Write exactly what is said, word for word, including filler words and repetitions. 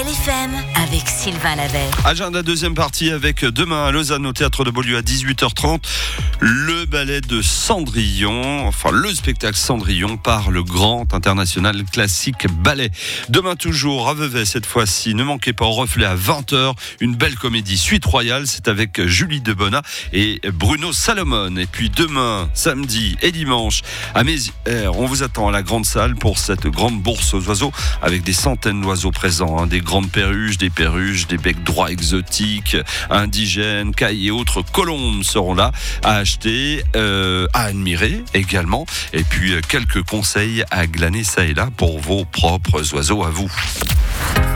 Belle F M avec Sylvain Lavey. Agenda deuxième partie avec demain à Lausanne au Théâtre de Beaulieu à dix-huit heures trente. Le ballet de Cendrillon, enfin le spectacle Cendrillon par le Grand International Classique Ballet. Demain toujours à Vevey cette fois-ci, ne manquez pas au Reflet à vingt heures, une belle comédie Suite Royale, c'est avec Julie Debona et Bruno Salomon. Et puis demain, samedi et dimanche à Mézières, on vous attend à la grande salle pour cette grande bourse aux oiseaux avec des centaines d'oiseaux présents, hein, des grandes perruches, des perruches, des becs droits exotiques, indigènes, cailles et autres colombes seront là à acheter, euh, à admirer également, et puis quelques conseils à glaner ça et là pour vos propres oiseaux à vous.